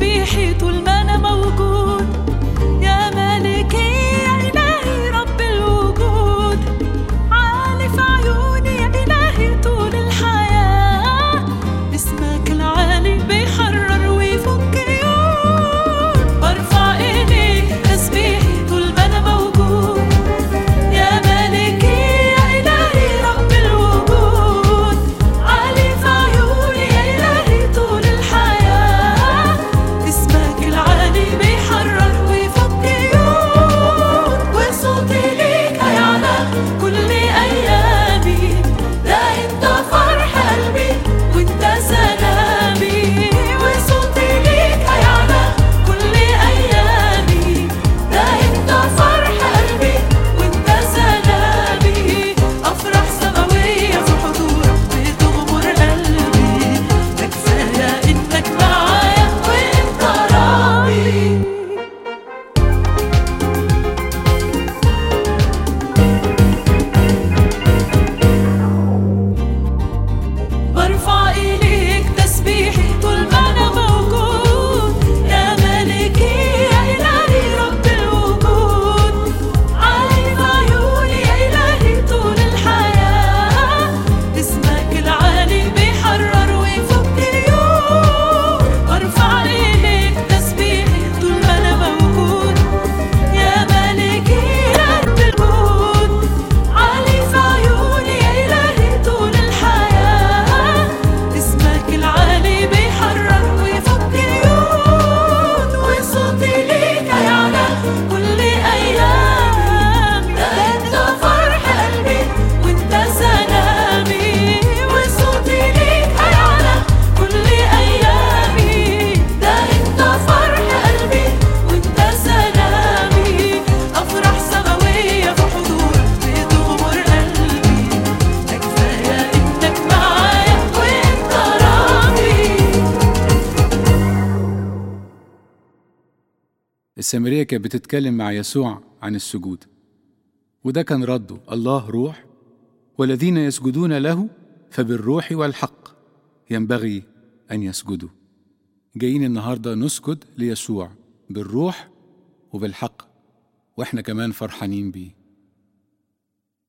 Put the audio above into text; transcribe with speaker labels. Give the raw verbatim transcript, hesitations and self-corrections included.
Speaker 1: تسبيحي طول ما أنا موجود. يا مالكي يا إلهي رب الوجود، عالي في عيوني يا إلهي طول الحياة. اسمك العالي بيحرر ويفك قيود، برفع إليك تسبيحي طول ما أنا موجود. يا مالكي يا إلهي رب الوجود، عالي في عيوني يا إلهي طول الحياة. اسمك العالي بيحرر ويفك قيود، وصوتي ليك هيعلى كل أيامي. ده أنت فرح قلبي وأنت سلامي، وصوتي ليك هيعلى كل أيامي. ده أنت فرح قلبي وأنت سلامي، أفرح سماوية في حضورك بتغمر قلبي. ده كفاية إنك معايا وأنت راضي. برفع إليك تسبيحي طول ما أنا موجود. يا مالكي يا إلهي رب الوجود، عالي في عيوني يا إلهي طول الحياة. اسمك العالي بيحرر ويفك قيود، برفع إليك تسبيحي طول ما أنا موجود. يا مالكي يا رب الوجود، عالي في عيوني يا إلهي طول الحياة. اسمك العالي بيحرر ويفك قيود، وصوتي ليك هيعلى كل أيامي. ده أنت فرح قلبي وأنت سلامي، وصوتي ليك هيعلى كل أيامي. ده أنت فرح قلبي وأنت سلامي، أفرح سماوية في حضورك بتغمر قلبي. ده كفاية إنك معايا وأنت راضي.
Speaker 2: السامرية كانت بتتكلم مع يسوع عن السجود، وده كان رده: الله روح، والذين يسجدون له فبالروح والحق ينبغي أن يسجدوا. جايين النهاردة نسجد ليسوع بالروح وبالحق، وإحنا كمان فرحانين بيه.